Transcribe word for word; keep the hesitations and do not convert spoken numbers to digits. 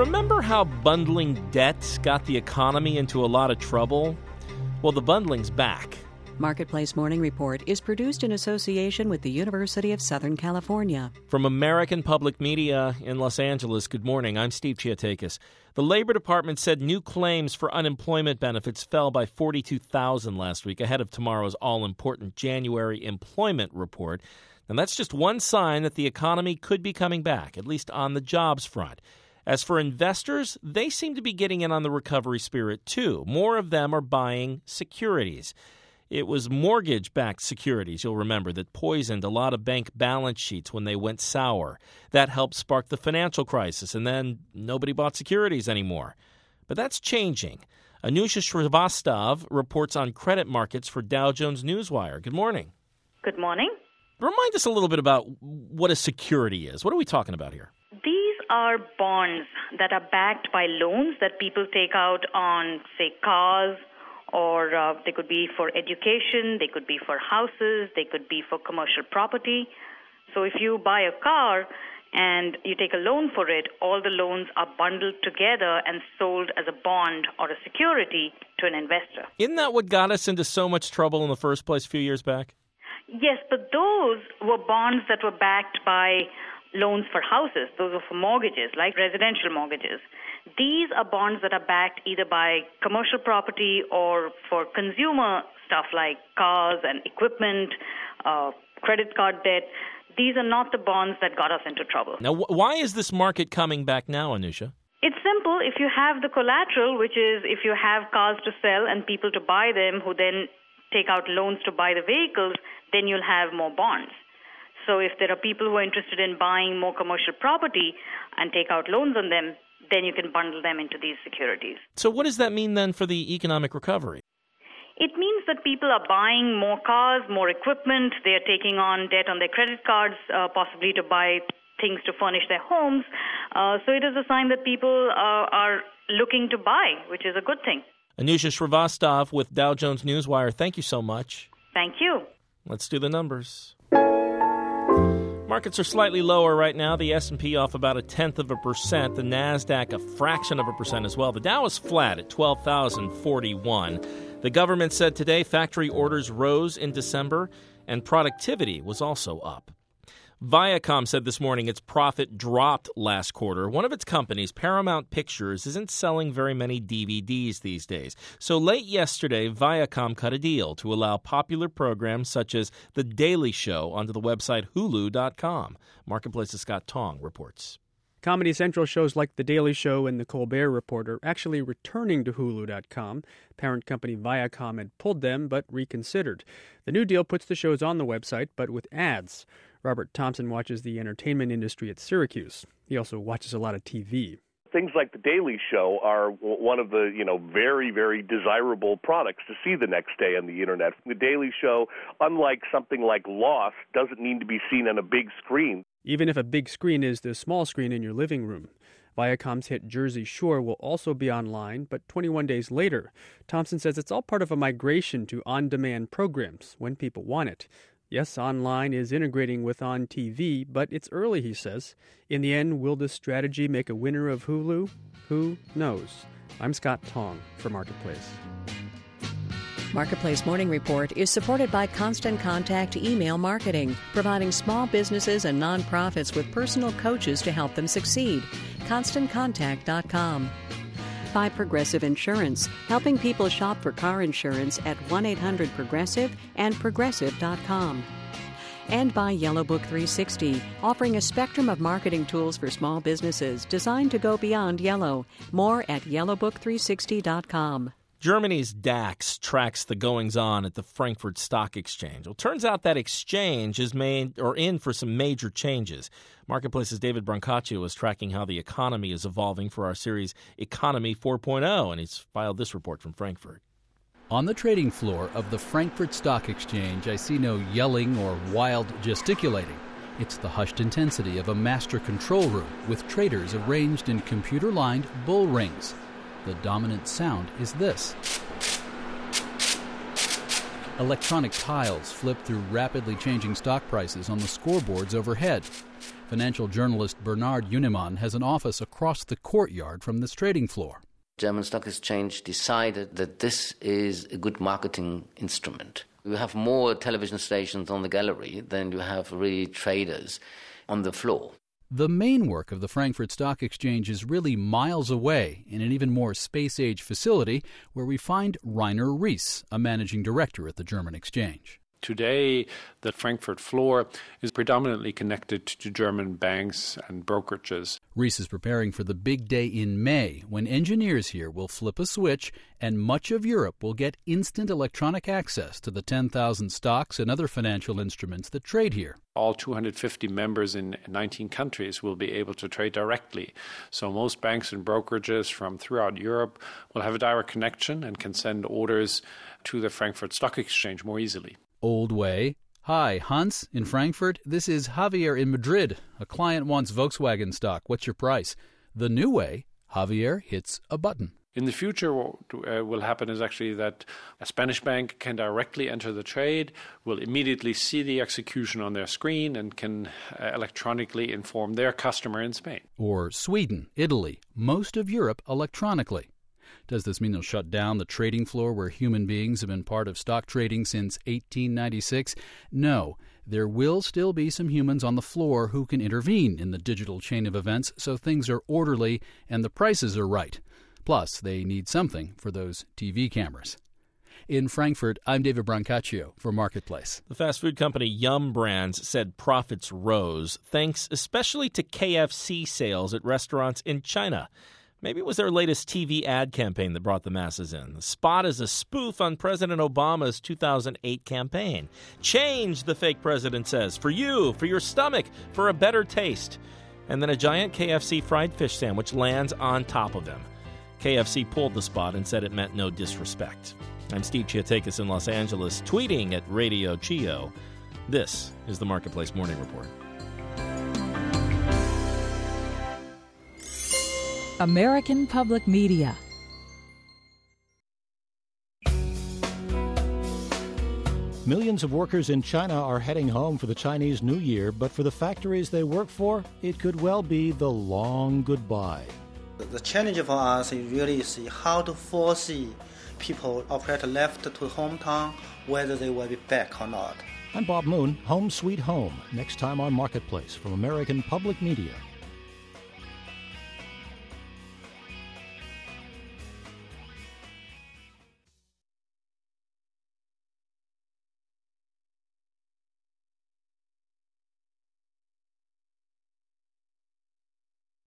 remember how bundling debts got the economy into a lot of trouble? Well, the bundling's back. Marketplace Morning Report is produced in association with the University of Southern California. From American Public Media in Los Angeles, good morning. I'm Steve Chiatakis. The Labor Department said new claims for unemployment benefits fell by forty-two thousand last week, ahead of tomorrow's all-important January employment report. And that's just one sign that the economy could be coming back, at least on the jobs front. As for investors, they seem to be getting in on the recovery spirit, too. More of them are buying securities. It was mortgage-backed securities, you'll remember, that poisoned a lot of bank balance sheets when they went sour. That helped spark the financial crisis, and then nobody bought securities anymore. But that's changing. Anusha Srivastava reports on credit markets for Dow Jones Newswire. Good morning. Good morning. Remind us a little bit about what a security is. What are we talking about here? These are bonds that are backed by loans that people take out on, say, cars, or uh, they could be for education, they could be for houses, they could be for commercial property. So if you buy a car and you take a loan for it, all the loans are bundled together and sold as a bond or a security to an investor. Isn't that what got us into so much trouble in the first place a few years back? Yes, but those were bonds that were backed by loans for houses. Those were for mortgages, like residential mortgages. These are bonds that are backed either by commercial property or for consumer stuff like cars and equipment, uh, credit card debt. These are not the bonds that got us into trouble. Now, wh- why is this market coming back now, Anusha? It's simple. If you have the collateral, which is if you have cars to sell and people to buy them who then take out loans to buy the vehicles, then you'll have more bonds. So if there are people who are interested in buying more commercial property and take out loans on them, then you can bundle them into these securities. So what does that mean then for the economic recovery? It means that people are buying more cars, more equipment. They are taking on debt on their credit cards, uh, possibly to buy things to furnish their homes. Uh, so it is a sign that people uh, are looking to buy, which is a good thing. Anusha Srivastava with Dow Jones Newswire, thank you so much. Thank you. Let's do the numbers. Markets are slightly lower right now. The S and P off about a tenth of a percent. The NASDAQ a fraction of a percent as well. The Dow is flat at twelve thousand forty-one. The government said today factory orders rose in December and productivity was also up. Viacom said this morning its profit dropped last quarter. One of its companies, Paramount Pictures, isn't selling very many D V Ds these days. So late yesterday, Viacom cut a deal to allow popular programs such as The Daily Show onto the website Hulu dot com. Marketplace's Scott Tong reports. Comedy Central shows like The Daily Show and The Colbert Report are actually returning to Hulu dot com. Parent company Viacom had pulled them but reconsidered. The new deal puts the shows on the website but with ads. Robert Thompson watches the entertainment industry at Syracuse. He also watches a lot of T V. Things like The Daily Show are one of the, you know, very, very desirable products to see the next day on the Internet. The Daily Show, unlike something like Lost, doesn't need to be seen on a big screen. Even if a big screen is the small screen in your living room. Viacom's hit Jersey Shore will also be online, but twenty-one days later. Thompson says it's all part of a migration to on-demand programs when people want it. Yes, online is integrating with on T V, but it's early, he says. In the end, will this strategy make a winner of Hulu? Who knows? I'm Scott Tong for Marketplace. Marketplace Morning Report is supported by Constant Contact Email Marketing, providing small businesses and nonprofits with personal coaches to help them succeed. constant contact dot com. By Progressive Insurance, helping people shop for car insurance at one eight hundred progressive and progressive dot com. And by Yellow Book three sixty, offering a spectrum of marketing tools for small businesses designed to go beyond yellow. More at yellow book three sixty dot com. Germany's DAX tracks the goings-on at the Frankfurt Stock Exchange. Well, turns out that exchange is made or in for some major changes. Marketplace's David Brancaccio is tracking how the economy is evolving for our series Economy four point oh, and he's filed this report from Frankfurt. On the trading floor of the Frankfurt Stock Exchange, I see no yelling or wild gesticulating. It's the hushed intensity of a master control room with traders arranged in computer-lined bull rings. The dominant sound is this. Electronic tiles flip through rapidly changing stock prices on the scoreboards overhead. Financial journalist Bernard Unimann has an office across the courtyard from this trading floor. German Stock Exchange decided that this is a good marketing instrument. You have more television stations on the gallery than you have really traders on the floor. The main work of the Frankfurt Stock Exchange is really miles away in an even more space-age facility where we find Rainer Ries, a managing director at the German exchange. Today, the Frankfurt floor is predominantly connected to German banks and brokerages. Ries is preparing for the big day in May when engineers here will flip a switch and much of Europe will get instant electronic access to the ten thousand stocks and other financial instruments that trade here. All two hundred fifty members in nineteen countries will be able to trade directly. So most banks and brokerages from throughout Europe will have a direct connection and can send orders to the Frankfurt Stock Exchange more easily. Old way. Hi, Hans in Frankfurt. This is Javier in Madrid. A client wants Volkswagen stock. What's your price? The new way, Javier hits a button. In the future, what uh, will happen is actually that a Spanish bank can directly enter the trade, will immediately see the execution on their screen, and can uh, electronically inform their customer in Spain. Or Sweden, Italy, most of Europe electronically. Does this mean they'll shut down the trading floor where human beings have been part of stock trading since eighteen ninety-six? No. There will still be some humans on the floor who can intervene in the digital chain of events so things are orderly and the prices are right. Plus, they need something for those T V cameras. In Frankfurt, I'm David Brancaccio for Marketplace. The fast food company Yum Brands said profits rose, thanks especially to K F C sales at restaurants in China. Maybe it was their latest T V ad campaign that brought the masses in. The spot is a spoof on President Obama's two thousand eight campaign. Change, the fake president says, for you, for your stomach, for a better taste. And then a giant K F C fried fish sandwich lands on top of him. K F C pulled the spot and said it meant no disrespect. I'm Steve Chiatakis in Los Angeles, tweeting at Radio Chio. This is the Marketplace Morning Report. American Public Media. Millions of workers in China are heading home for the Chinese New Year, but for the factories they work for, it could well be the long goodbye. The challenge for us is really see how to foresee people operate left to hometown, whether they will be back or not. I'm Bob Moon, Home Sweet Home, next time on Marketplace from American Public Media.